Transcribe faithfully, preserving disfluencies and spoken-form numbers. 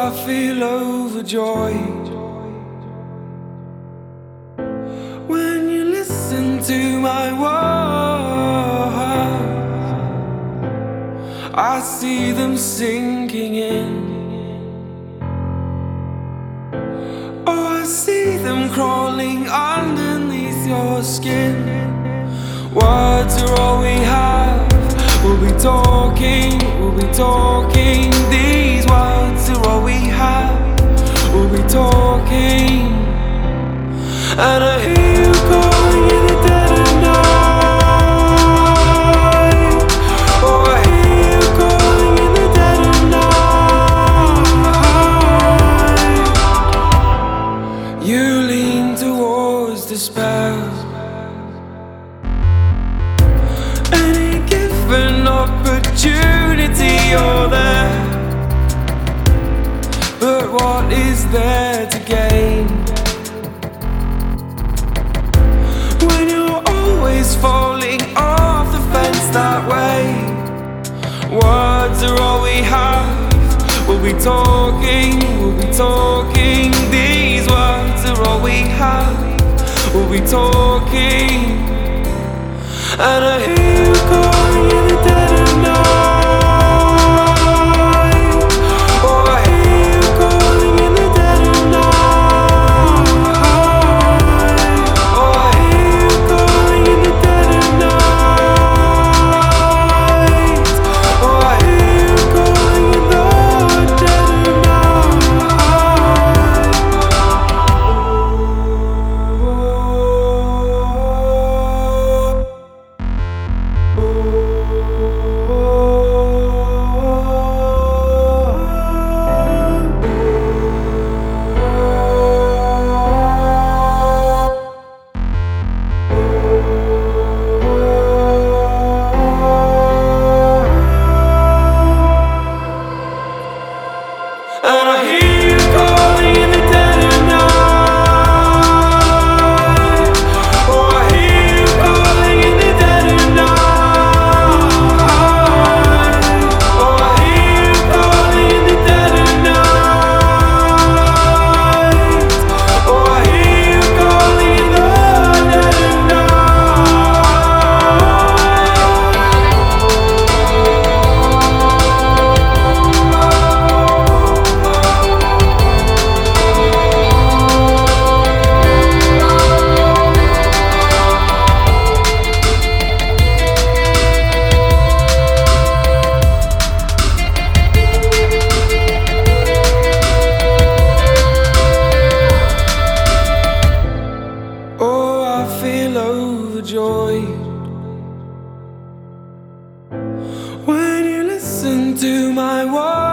I feel overjoyed when you listen to my words. I see them sinking in. Oh, I see them crawling underneath your skin. Words are all we have. We'll be talking, we'll be talking. These words are all we have. We'll be talking. And I hear you calling in the dead of night. Oh, I hear you calling in the dead of night. You lean towards despair. Any given opportunity, you're there. But what is there to gain when you're always falling off the fence that way? Words are all we have. We'll be talking, we'll be talking. These words are all we have. We'll be talking. And I hear you calling in the dead of night. Oh, I hear you calling in the dead of night. Oh, I hear you calling in the dead of night. Oh, I hear you calling in the dead of And I hear you calling in the dead of night. Oh, I hear you calling in the dead of night. Oh, I hear you calling in the dead of night. Oh, I hear you calling in the dead of Oh, I feel overjoyed when you listen to my words.